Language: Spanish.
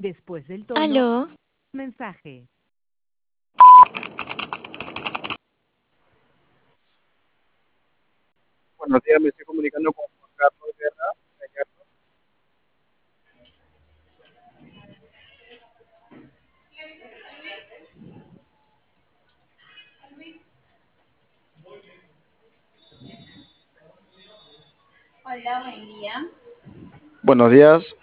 Después del tono, Aló, mensaje. Buenos días, me estoy comunicando con Juan Carlos Guerra. Hola, buen día. Buenos días,